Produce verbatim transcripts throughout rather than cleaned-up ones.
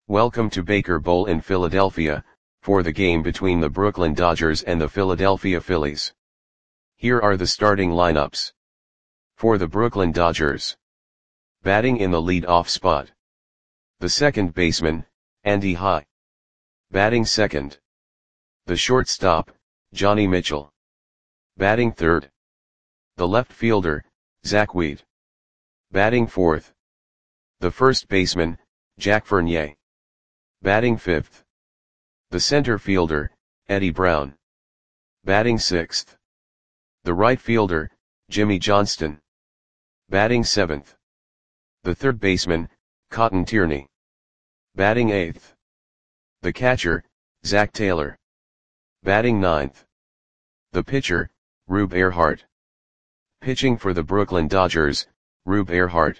Welcome to Baker Bowl in Philadelphia, for the game between the Brooklyn Dodgers and the Philadelphia Phillies. Here are the starting lineups. For the Brooklyn Dodgers. Batting in the lead-off spot. The second baseman, Andy High. Batting second. The shortstop, Johnny Mitchell. Batting third. The left fielder, Zach Wheat. Batting fourth. The first baseman, Jack Fournier. Batting fifth. The center fielder, Eddie Brown. Batting sixth. The right fielder, Jimmy Johnston. Batting seventh. The third baseman, Cotton Tierney. Batting eighth. The catcher, Zach Taylor. Batting ninth. The pitcher, Rube Earhart. Pitching for the Brooklyn Dodgers, Rube Earhart.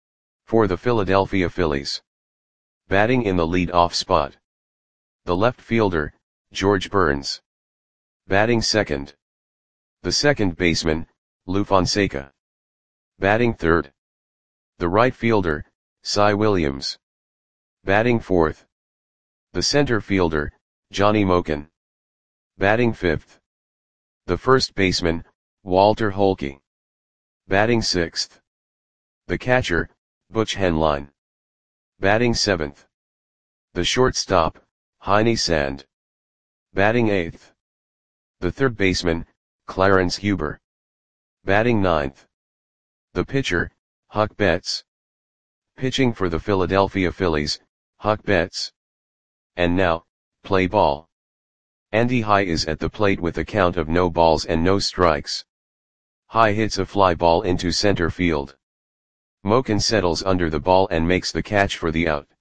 For the Philadelphia Phillies. Batting in the lead-off spot. The left fielder, George Burns. Batting second. The second baseman, Lou Fonseca. Batting third. The right fielder, Cy Williams. Batting fourth. The center fielder, Johnny Moken. Batting fifth. The first baseman, Walter Holke. Batting sixth. The catcher, Butch Henline. Batting seventh. The shortstop, Heine Sand. Batting eighth. The third baseman, Clarence Huber. Batting ninth. The pitcher, Huck Betts. Pitching for the Philadelphia Phillies, Huck Betts. And now, play ball. Andy High is at the plate with a count of no balls and no strikes. High hits a fly ball into center field. Moken settles under the ball and makes the catch for the out.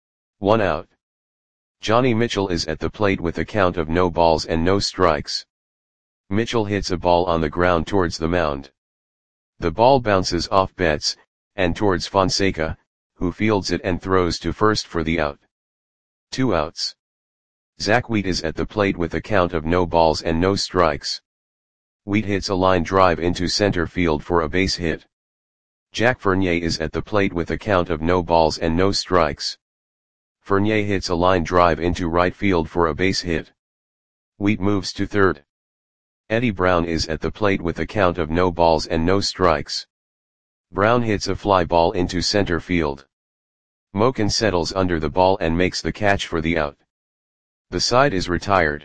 One out. Johnny Mitchell is at the plate with a count of no balls and no strikes. Mitchell hits a ball on the ground towards the mound. The ball bounces off Betts, and towards Fonseca, who fields it and throws to first for the out. Two outs. Zach Wheat is at the plate with a count of no balls and no strikes. Wheat hits a line drive into center field for a base hit. Jack Fournier is at the plate with a count of no balls and no strikes. Fournier hits a line drive into right field for a base hit. Wheat moves to third. Eddie Brown is at the plate with a count of no balls and no strikes. Brown hits a fly ball into center field. Moken settles under the ball and makes the catch for the out. The side is retired.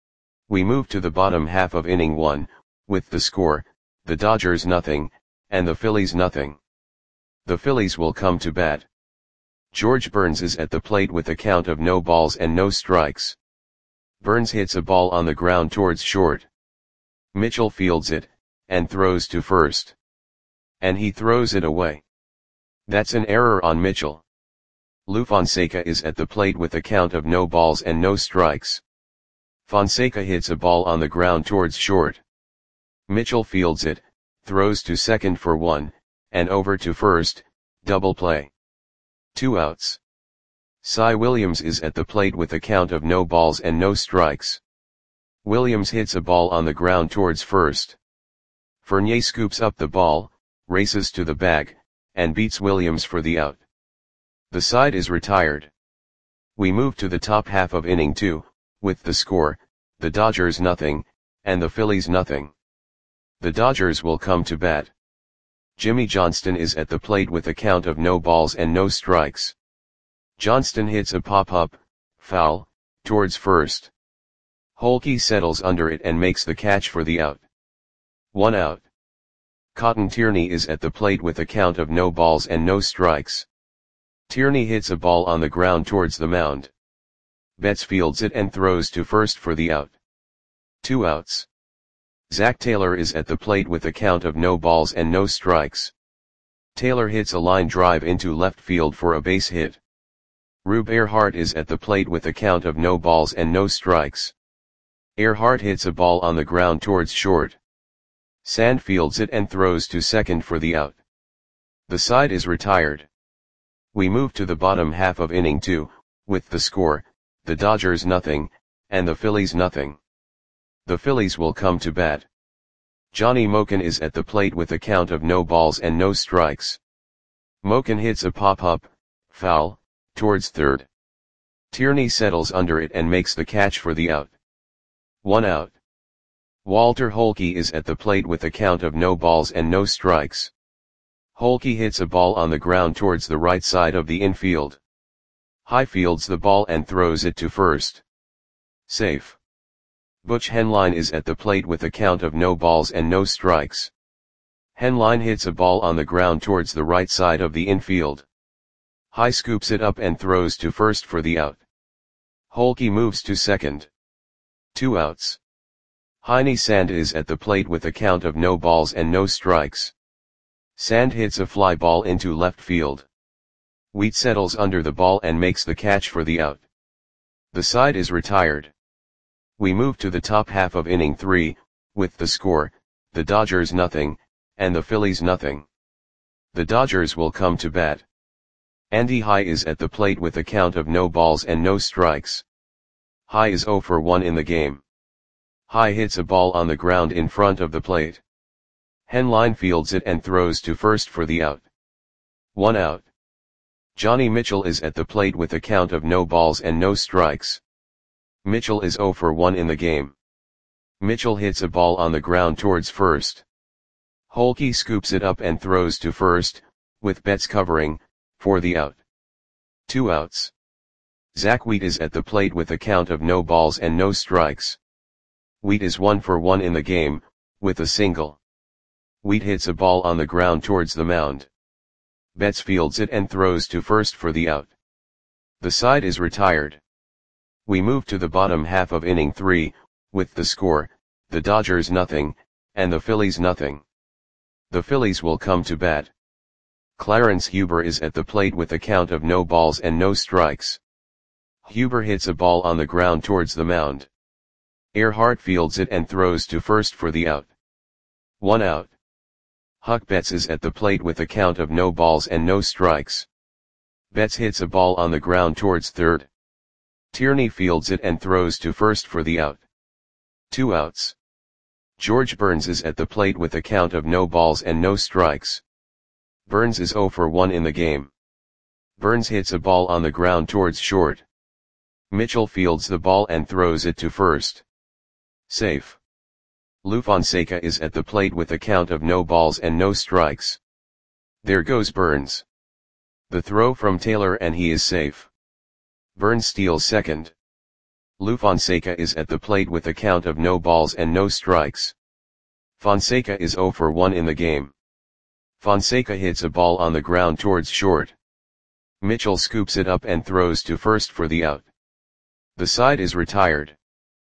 We move to the bottom half of inning one, with the score, the Dodgers nothing, and the Phillies nothing. The Phillies will come to bat. George Burns is at the plate with a count of no balls and no strikes. Burns hits a ball on the ground towards short. Mitchell fields it, and throws to first. And he throws it away. That's an error on Mitchell. Lou Fonseca is at the plate with a count of no balls and no strikes. Fonseca hits a ball on the ground towards short. Mitchell fields it, throws to second for one, and over to first, double play. Two outs. Cy Williams is at the plate with a count of no balls and no strikes. Williams hits a ball on the ground towards first. Fournier scoops up the ball, races to the bag, and beats Williams for the out. The side is retired. We move to the top half of inning two, with the score, the Dodgers nothing, and the Phillies nothing. The Dodgers will come to bat. Jimmy Johnston is at the plate with a count of no balls and no strikes. Johnston hits a pop-up, foul, towards first. Holke settles under it and makes the catch for the out. One out. Cotton Tierney is at the plate with a count of no balls and no strikes. Tierney hits a ball on the ground towards the mound. Betts fields it and throws to first for the out. Two outs. Zach Taylor is at the plate with a count of no balls and no strikes. Taylor hits a line drive into left field for a base hit. Rube Earhart is at the plate with a count of no balls and no strikes. Earhart hits a ball on the ground towards short. Sand fields it and throws to second for the out. The side is retired. We move to the bottom half of inning two, with the score, the Dodgers nothing, and the Phillies nothing. The Phillies will come to bat. Johnny Moken is at the plate with a count of no balls and no strikes. Moken hits a pop-up, foul, towards third. Tierney settles under it and makes the catch for the out. One out. Walter Holke is at the plate with a count of no balls and no strikes. Holke hits a ball on the ground towards the right side of the infield. High fields the ball and throws it to first. Safe. Butch Henline is at the plate with a count of no balls and no strikes. Henline hits a ball on the ground towards the right side of the infield. High scoops it up and throws to first for the out. Holke moves to second. Two outs. Heine Sand is at the plate with a count of no balls and no strikes. Sand hits a fly ball into left field. Wheat settles under the ball and makes the catch for the out. The side is retired. We move to the top half of inning three, with the score, the Dodgers nothing, and the Phillies nothing. The Dodgers will come to bat. Andy High is at the plate with a count of no balls and no strikes. High is oh for one in the game. High hits a ball on the ground in front of the plate. Henline fields it and throws to first for the out. One out. Johnny Mitchell is at the plate with a count of no balls and no strikes. Mitchell is oh for one in the game. Mitchell hits a ball on the ground towards first. Holke scoops it up and throws to first, with Betts covering, for the out. Two outs. Zach Wheat is at the plate with a count of no balls and no strikes. Wheat is one for one in the game, with a single. Wheat hits a ball on the ground towards the mound. Betts fields it and throws to first for the out. The side is retired. We move to the bottom half of inning three, with the score, the Dodgers nothing, and the Phillies nothing. The Phillies will come to bat. Clarence Huber is at the plate with a count of no balls and no strikes. Huber hits a ball on the ground towards the mound. Earhart fields it and throws to first for the out. One out. Huck Betts is at the plate with a count of no balls and no strikes. Betts hits a ball on the ground towards third. Tierney fields it and throws to first for the out. Two outs. George Burns is at the plate with a count of no balls and no strikes. Burns is oh for one in the game. Burns hits a ball on the ground towards short. Mitchell fields the ball and throws it to first. Safe. Lou Fonseca is at the plate with a count of no balls and no strikes. There goes Burns. The throw from Taylor and he is safe. Burns steals second. Lou Fonseca is at the plate with a count of no balls and no strikes. Fonseca is oh for one in the game. Fonseca hits a ball on the ground towards short. Mitchell scoops it up and throws to first for the out. The side is retired.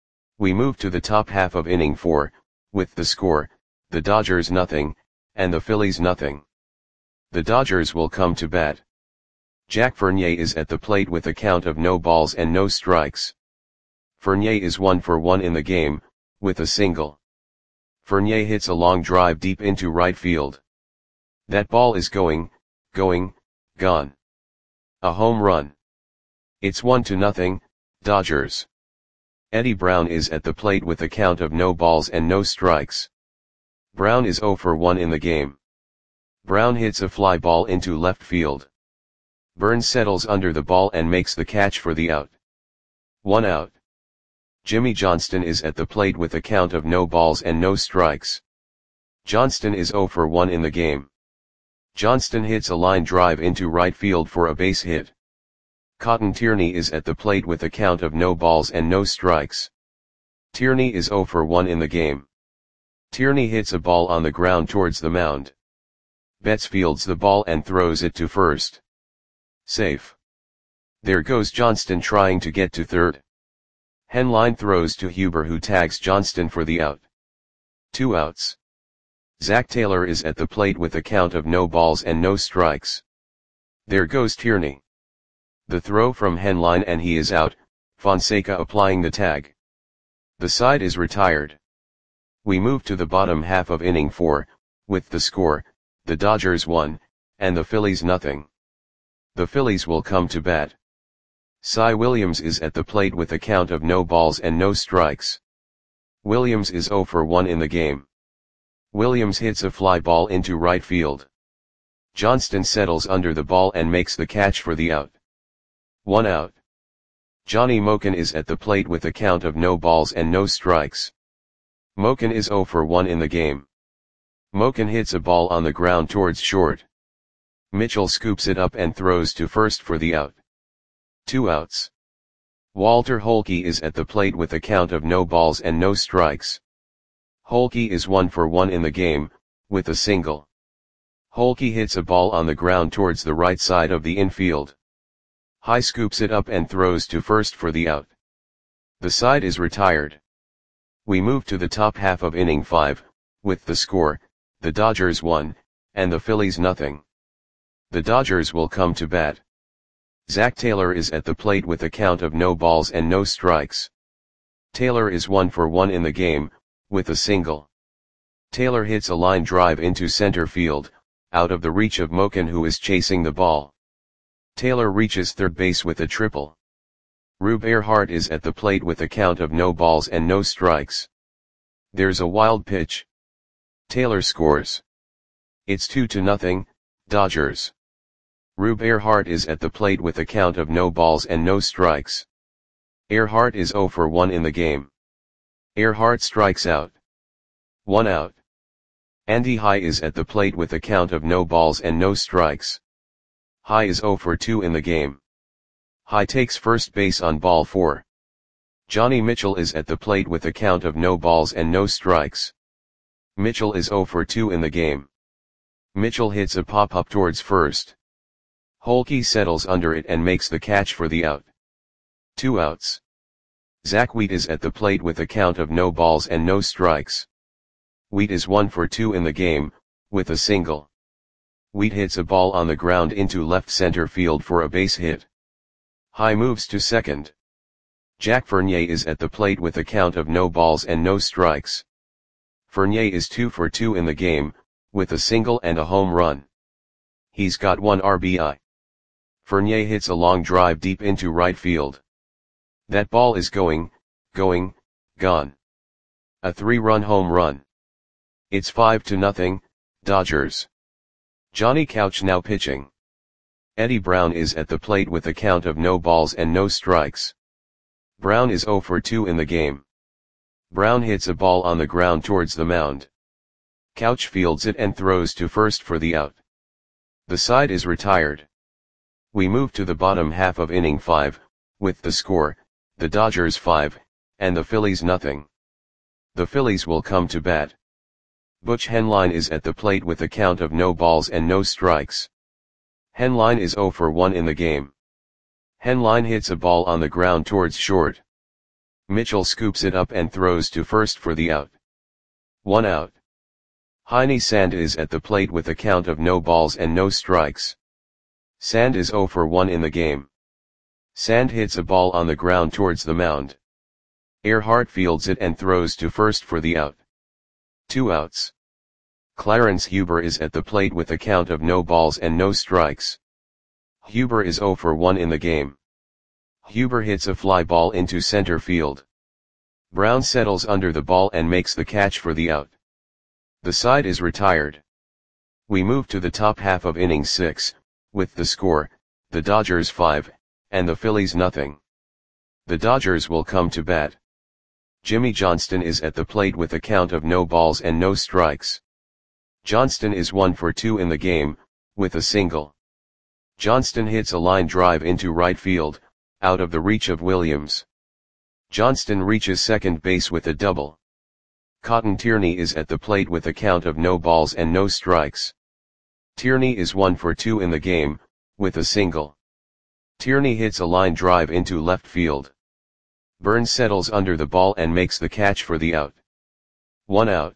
We move to the top half of inning four, with the score, the Dodgers nothing, and the Phillies nothing. The Dodgers will come to bat. Jack Fournier is at the plate with a count of no balls and no strikes. Fournier is one for one in the game, with a single. Fournier hits a long drive deep into right field. That ball is going, going, gone. A home run. It's one to nothing, Dodgers. Eddie Brown is at the plate with a count of no balls and no strikes. Brown is oh for one in the game. Brown hits a fly ball into left field. Burns settles under the ball and makes the catch for the out. One out. Jimmy Johnston is at the plate with a count of no balls and no strikes. Johnston is oh for one in the game. Johnston hits a line drive into right field for a base hit. Cotton Tierney is at the plate with a count of no balls and no strikes. Tierney is oh for one in the game. Tierney hits a ball on the ground towards the mound. Betts fields the ball and throws it to first. Safe. There goes Johnston trying to get to third. Henline throws to Huber who tags Johnston for the out. Two outs. Zach Taylor is at the plate with a count of no balls and no strikes. There goes Tierney. The throw from Henline and he is out, Fonseca applying the tag. The side is retired. We move to the bottom half of inning four, with the score, the Dodgers one, and the Phillies nothing. The Phillies will come to bat. Cy Williams is at the plate with a count of no balls and no strikes. Williams is oh for one in the game. Williams hits a fly ball into right field. Johnston settles under the ball and makes the catch for the out. One out. Johnny Moken is at the plate with a count of no balls and no strikes. Moken is zero for one in the game. Moken hits a ball on the ground towards short. Mitchell scoops it up and throws to first for the out. Two outs. Walter Holke is at the plate with a count of no balls and no strikes. Holke is one for one in the game, with a single. Holke hits a ball on the ground towards the right side of the infield. High scoops it up and throws to first for the out. The side is retired. We move to the top half of inning five, with the score, the Dodgers one, and the Phillies nothing. The Dodgers will come to bat. Zach Taylor is at the plate with a count of no balls and no strikes. Taylor is one for one in the game, with a single. Taylor hits a line drive into center field, out of the reach of Moken, who is chasing the ball. Taylor reaches third base with a triple. Rube Earhart is at the plate with a count of no balls and no strikes. There's a wild pitch. Taylor scores. It's two to nothing, Dodgers. Rube Earhart is at the plate with a count of no balls and no strikes. Earhart is zero for one in the game. Earhart strikes out. One out. Andy High is at the plate with a count of no balls and no strikes. High is zero for two in the game. High takes first base on ball four. Johnny Mitchell is at the plate with a count of no balls and no strikes. Mitchell is zero for two in the game. Mitchell hits a pop-up towards first. Holke settles under it and makes the catch for the out. Two outs. Zach Wheat is at the plate with a count of no balls and no strikes. Wheat is one for two in the game, with a single. Wheat hits a ball on the ground into left center field for a base hit. High moves to second. Jack Fournier is at the plate with a count of no balls and no strikes. Fournier is two for two in the game, with a single and a home run. He's got one R B I. Fournier hits a long drive deep into right field. That ball is going, going, gone. A three-run home run. It's five to nothing, Dodgers. Johnny Couch now pitching. Eddie Brown is at the plate with a count of no balls and no strikes. Brown is zero for two in the game. Brown hits a ball on the ground towards the mound. Couch fields it and throws to first for the out. The side is retired. We move to the bottom half of inning five, with the score, the Dodgers five, and the Phillies nothing. The Phillies will come to bat. Butch Henline is at the plate with a count of no balls and no strikes. Henline is zero for one in the game. Henline hits a ball on the ground towards short. Mitchell scoops it up and throws to first for the out. One out. Heine Sand is at the plate with a count of no balls and no strikes. Sand is zero for one in the game. Sand hits a ball on the ground towards the mound. Earhart fields it and throws to first for the out. Two outs. Clarence Huber is at the plate with a count of no balls and no strikes. Huber is zero for one in the game. Huber hits a fly ball into center field. Brown settles under the ball and makes the catch for the out. The side is retired. We move to the top half of inning six, with the score, the Dodgers five, and the Phillies nothing. The Dodgers will come to bat. Jimmy Johnston is at the plate with a count of no balls and no strikes. Johnston is one for two in the game, with a single. Johnston hits a line drive into right field, out of the reach of Williams. Johnston reaches second base with a double. Cotton Tierney is at the plate with a count of no balls and no strikes. Tierney is one for two in the game, with a single. Tierney hits a line drive into left field. Burns settles under the ball and makes the catch for the out. One out.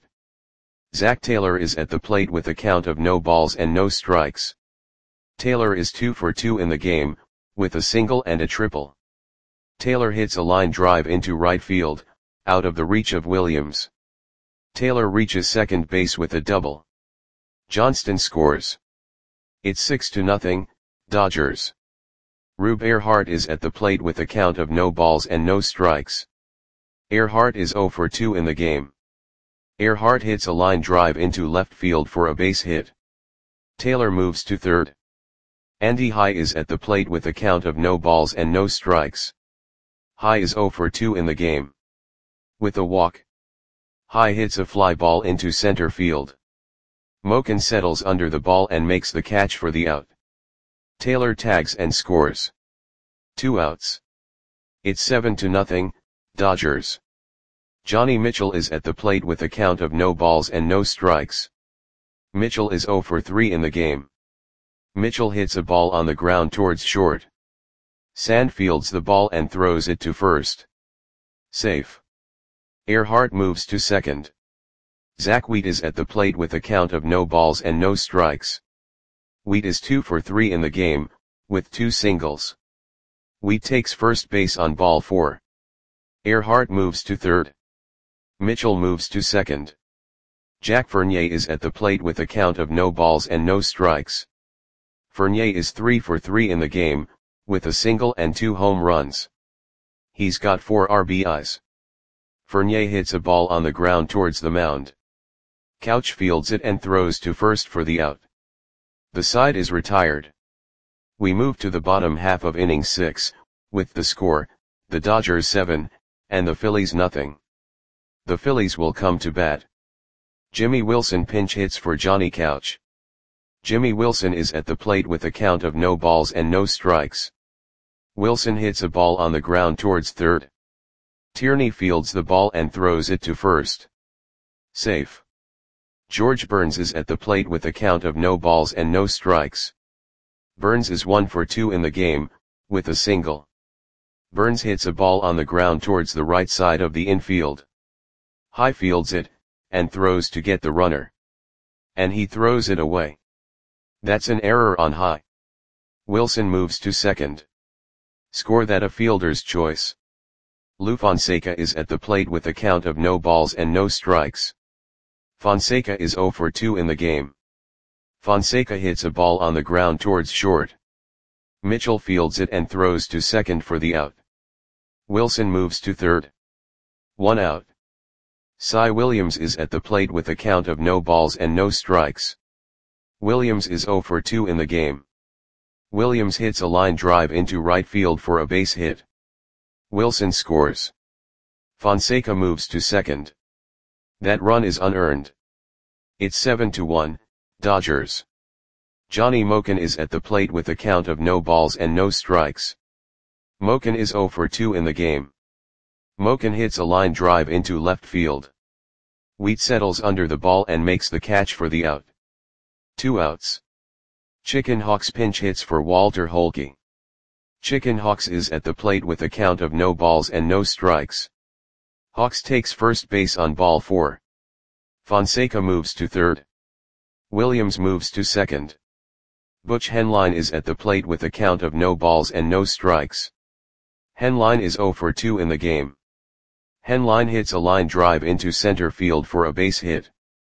Zach Taylor is at the plate with a count of no balls and no strikes. Taylor is two for two in the game, with a single and a triple. Taylor hits a line drive into right field, out of the reach of Williams. Taylor reaches second base with a double. Johnston scores. It's six to nothing, Dodgers. Rube Earhart is at the plate with a count of no balls and no strikes. Earhart is zero for two in the game. Earhart hits a line drive into left field for a base hit. Taylor moves to third. Andy High is at the plate with a count of no balls and no strikes. High is zero for two in the game. With a walk, High hits a fly ball into center field. Moken settles under the ball and makes the catch for the out. Taylor tags and scores. Two outs. It's seven to nothing, Dodgers. Johnny Mitchell is at the plate with a count of no balls and no strikes. Mitchell is zero for three in the game. Mitchell hits a ball on the ground towards short. Sand fields the ball and throws it to first. Safe. Earhart moves to second. Zach Wheat is at the plate with a count of no balls and no strikes. Wheat is two for three in the game, with two singles. Wheat takes first base on ball four. Earhart moves to third. Mitchell moves to second. Jack Fournier is at the plate with a count of no balls and no strikes. Fournier is three for three in the game, with a single and two home runs. He's got four R B Is. Fournier hits a ball on the ground towards the mound. Couch fields it and throws to first for the out. The side is retired. We move to the bottom half of inning six, with the score, the Dodgers seven, and the Phillies nothing. The Phillies will come to bat. Jimmy Wilson pinch hits for Johnny Couch. Jimmy Wilson is at the plate with a count of no balls and no strikes. Wilson hits a ball on the ground towards third. Tierney fields the ball and throws it to first. Safe. George Burns is at the plate with a count of no balls and no strikes. Burns is one for two in the game, with a single. Burns hits a ball on the ground towards the right side of the infield. High fields it, and throws to get the runner. And he throws it away. That's an error on High. Wilson moves to second. Score that a fielder's choice. Lou Fonseca is at the plate with a count of no balls and no strikes. Fonseca is zero for two in the game. Fonseca hits a ball on the ground towards short. Mitchell fields it and throws to second for the out. Wilson moves to third. One out. Cy Williams is at the plate with a count of no balls and no strikes. Williams is zero for two in the game. Williams hits a line drive into right field for a base hit. Wilson scores. Fonseca moves to second. That run is unearned. It's seven to one, Dodgers. Johnny Moken is at the plate with a count of no balls and no strikes. Moken is zero for two in the game. Moken hits a line drive into left field. Wheat settles under the ball and makes the catch for the out. Two outs. Chicken Hawks pinch hits for Walter Holke. Chicken Hawks is at the plate with a count of no balls and no strikes. Hawks takes first base on ball four. Fonseca moves to third. Williams moves to second. Butch Henline is at the plate with a count of no balls and no strikes. Henline is zero for two in the game. Henline hits a line drive into center field for a base hit.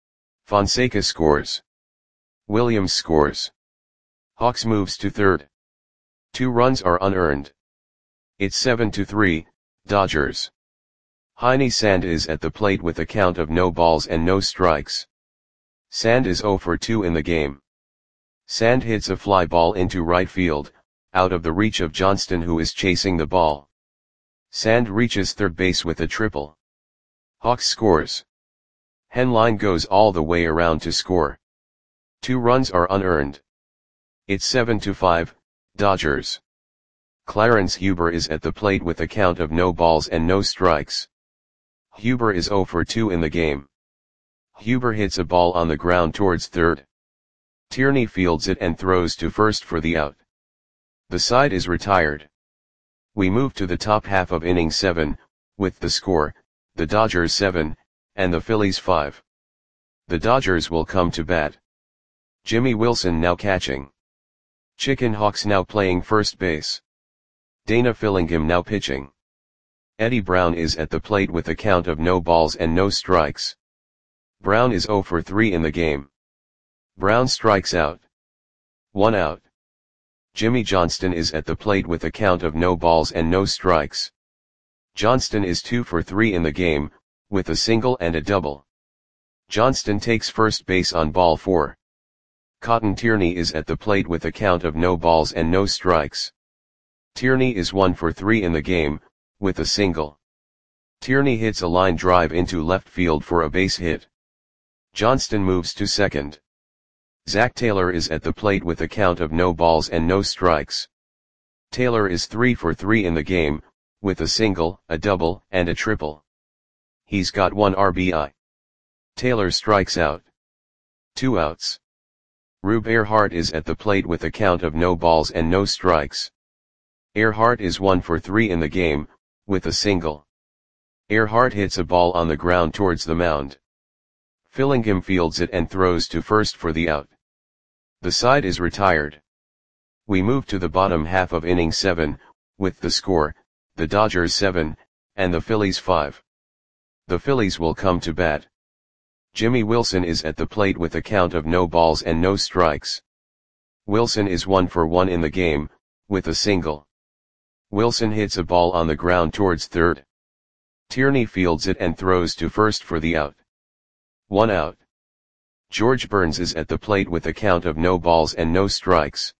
Fonseca scores. Williams scores. Hawks moves to third. Two runs are unearned. It's seven to three, Dodgers. Heine Sand is at the plate with a count of no balls and no strikes. Sand is zero for two in the game. Sand hits a fly ball into right field, out of the reach of Johnston, who is chasing the ball. Sand reaches third base with a triple. Hawks scores. Henline goes all the way around to score. Two runs are unearned. It's seven to five, Dodgers. Clarence Huber is at the plate with a count of no balls and no strikes. Huber is zero for two in the game. Huber hits a ball on the ground towards third. Tierney fields it and throws to first for the out. The side is retired. We move to the top half of inning seven, with the score, the Dodgers seven, and the Phillies five. The Dodgers will come to bat. Jimmy Wilson now catching. Chicken Hawks now playing first base. Dana Fillingham now pitching. Eddie Brown is at the plate with a count of no balls and no strikes. Brown is zero for three in the game. Brown strikes out. One out. Jimmy Johnston is at the plate with a count of no balls and no strikes. Johnston is two for three in the game, with a single and a double. Johnston takes first base on ball four. Cotton Tierney is at the plate with a count of no balls and no strikes. Tierney is one for three in the game, with a single. Tierney hits a line drive into left field for a base hit. Johnston moves to second. Zach Taylor is at the plate with a count of no balls and no strikes. Taylor is three for three in the game, with a single, a double, and a triple. He's got one R B I. Taylor strikes out. Two outs. Rube Earhart is at the plate with a count of no balls and no strikes. Earhart is one for three in the game, with a single. Earhart hits a ball on the ground towards the mound. Fillingham fields it and throws to first for the out. The side is retired. We move to the bottom half of inning seven, with the score, the Dodgers seven, and the Phillies five. The Phillies will come to bat. Jimmy Wilson is at the plate with a count of no balls and no strikes. Wilson is one for one in the game, with a single. Wilson hits a ball on the ground towards third. Tierney fields it and throws to first for the out. One out. George Burns is at the plate with a count of no balls and no strikes.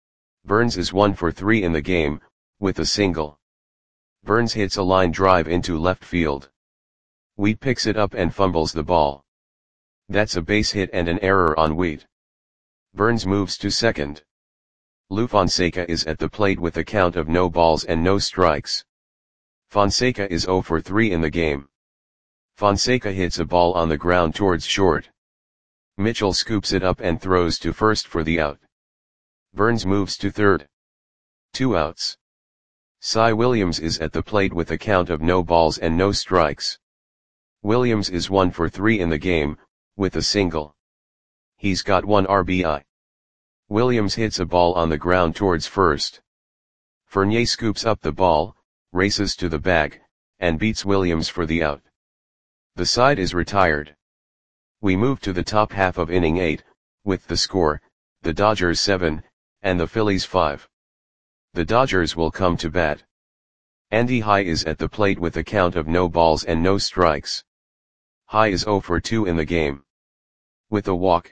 Burns is one for three in the game, with a single. Burns hits a line drive into left field. Wheat picks it up and fumbles the ball. That's a base hit and an error on Wheat. Burns moves to second. Lou Fonseca is at the plate with a count of no balls and no strikes. Fonseca is zero for three in the game. Fonseca hits a ball on the ground towards short. Mitchell scoops it up and throws to first for the out. Burns moves to third. Two outs. Cy Williams is at the plate with a count of no balls and no strikes. Williams is one for three in the game, with a single. He's got one R B I. Williams hits a ball on the ground towards first. Fournier scoops up the ball, races to the bag, and beats Williams for the out. The side is retired. We move to the top half of inning eight, with the score, the Dodgers seven, and the Phillies five. The Dodgers will come to bat. Andy High is at the plate with a count of no balls and no strikes. High is zero for two in the game. With a walk.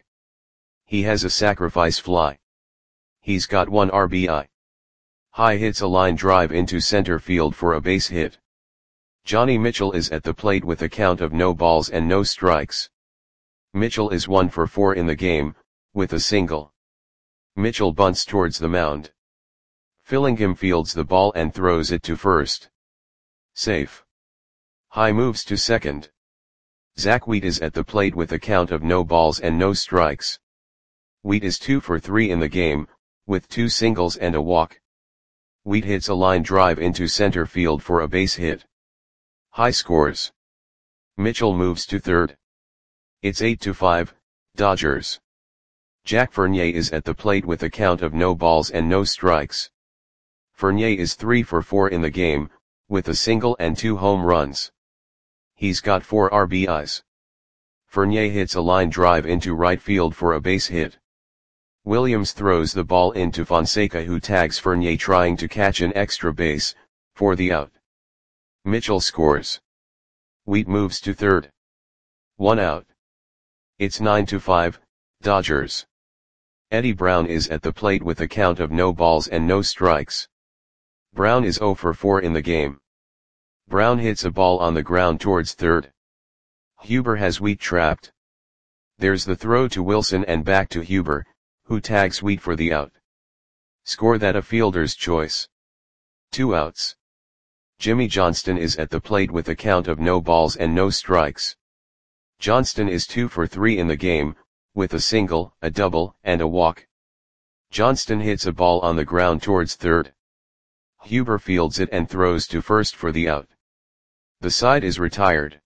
He has a sacrifice fly. He's got one R B I. High hits a line drive into center field for a base hit. Johnny Mitchell is at the plate with a count of no balls and no strikes. Mitchell is one for four in the game, with a single. Mitchell bunts towards the mound. Fillingham fields the ball and throws it to first. Safe. High moves to second. Zach Wheat is at the plate with a count of no balls and no strikes. Wheat is two for three in the game, with two singles and a walk. Wheat hits a line drive into center field for a base hit. High scores. Mitchell moves to third. It's eight to five, Dodgers. Jack Fournier is at the plate with a count of no balls and no strikes. Fournier is three for four in the game, with a single and two home runs. He's got four R B Is. Fournier hits a line drive into right field for a base hit. Williams throws the ball into Fonseca, who tags Fournier trying to catch an extra base, for the out. Mitchell scores. Wheat moves to third. One out. It's nine to five, Dodgers. Eddie Brown is at the plate with a count of no balls and no strikes. Brown is zero for four in the game. Brown hits a ball on the ground towards third. Huber has Wheat trapped. There's the throw to Wilson and back to Huber, who tags Wheat for the out. Score that a fielder's choice. Two outs. Jimmy Johnston is at the plate with a count of no balls and no strikes. Johnston is two for three in the game, with a single, a double, and a walk. Johnston hits a ball on the ground towards third. Huber fields it and throws to first for the out. The side is retired.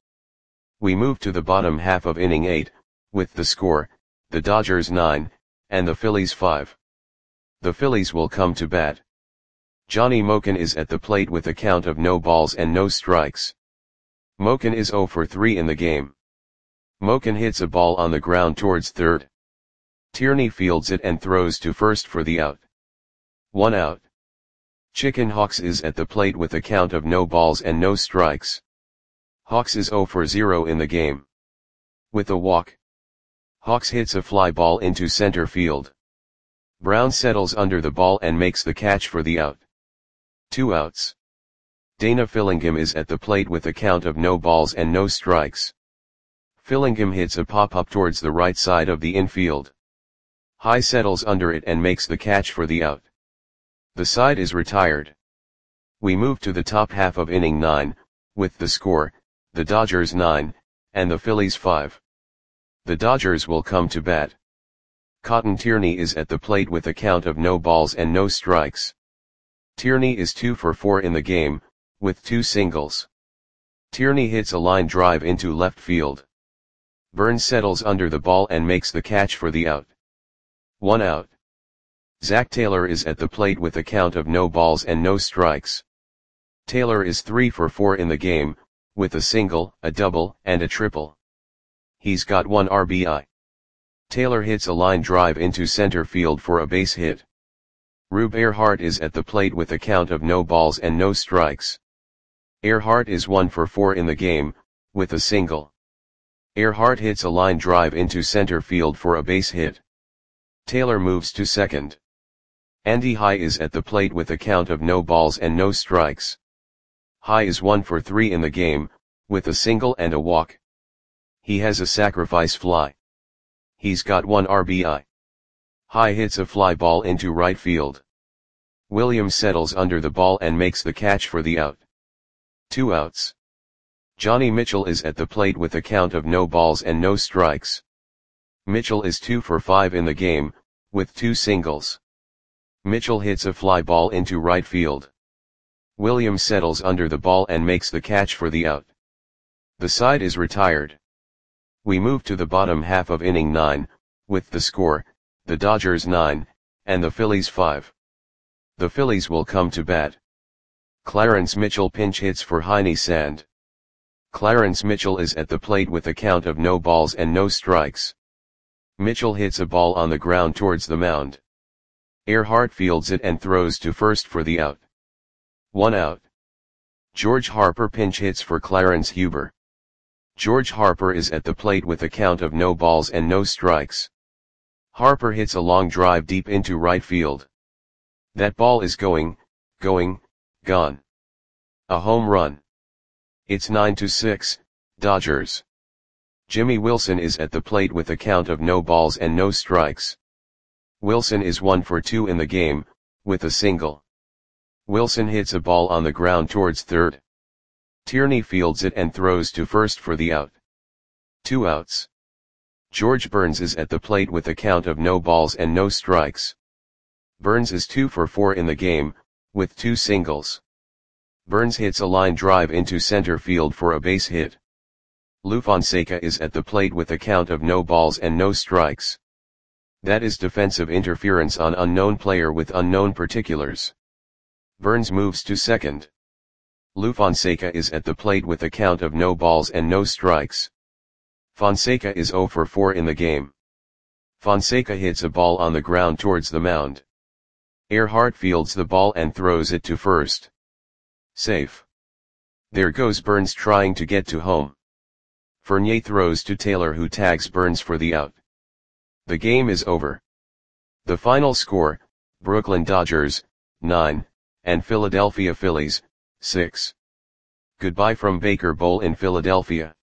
We move to the bottom half of inning eight, with the score, the Dodgers nine, and the Phillies five. The Phillies will come to bat. Johnny Moken is at the plate with a count of no balls and no strikes. Moken is zero for three in the game. Moken hits a ball on the ground towards third. Tierney fields it and throws to first for the out. One out. Chicken Hawks is at the plate with a count of no balls and no strikes. Hawks is zero for zero in the game. With a walk. Hawks hits a fly ball into center field. Brown settles under the ball and makes the catch for the out. Two outs. Dana Fillingham is at the plate with a count of no balls and no strikes. Fillingham hits a pop-up towards the right side of the infield. High settles under it and makes the catch for the out. The side is retired. We move to the top half of inning nine, with the score, the Dodgers nine, and the Phillies five. The Dodgers will come to bat. Cotton Tierney is at the plate with a count of no balls and no strikes. Tierney is two for four in the game, with two singles. Tierney hits a line drive into left field. Burns settles under the ball and makes the catch for the out. One out. Zach Taylor is at the plate with a count of no balls and no strikes. Taylor is three for four in the game, with a single, a double, and a triple. He's got one R B I. Taylor hits a line drive into center field for a base hit. Rube Earhart is at the plate with a count of no balls and no strikes. Earhart is one for four in the game, with a single. Earhart hits a line drive into center field for a base hit. Taylor moves to second. Andy High is at the plate with a count of no balls and no strikes. High is one for three in the game, with a single and a walk. He has a sacrifice fly. He's got one R B I. High hits a fly ball into right field. Williams settles under the ball and makes the catch for the out. Two outs. Johnny Mitchell is at the plate with a count of no balls and no strikes. Mitchell is two for five in the game, with two singles. Mitchell hits a fly ball into right field. Williams settles under the ball and makes the catch for the out. The side is retired. We move to the bottom half of inning nine, with the score, the Dodgers nine, and the Phillies five. The Phillies will come to bat. Clarence Mitchell pinch hits for Heine Sand. Clarence Mitchell is at the plate with a count of no balls and no strikes. Mitchell hits a ball on the ground towards the mound. Earhart fields it and throws to first for the out. One out. George Harper pinch hits for Clarence Huber. George Harper is at the plate with a count of no balls and no strikes. Harper hits a long drive deep into right field. That ball is going, going, gone. A home run. It's nine to six, Dodgers. Jimmy Wilson is at the plate with a count of no balls and no strikes. Wilson is one for two in the game, with a single. Wilson hits a ball on the ground towards third. Tierney fields it and throws to first for the out. Two outs. George Burns is at the plate with a count of no balls and no strikes. Burns is two for four in the game, with two singles. Burns hits a line drive into center field for a base hit. Lou Fonseca is at the plate with a count of no balls and no strikes. That is defensive interference on unknown player with unknown particulars. Burns moves to second. Lou Fonseca is at the plate with a count of no balls and no strikes. Fonseca is zero for four in the game. Fonseca hits a ball on the ground towards the mound. Earhart fields the ball and throws it to first. Safe. There goes Burns trying to get to home. Fournier throws to Taylor, who tags Burns for the out. The game is over. The final score, Brooklyn Dodgers, nine, and Philadelphia Phillies, six. Goodbye from Baker Bowl in Philadelphia.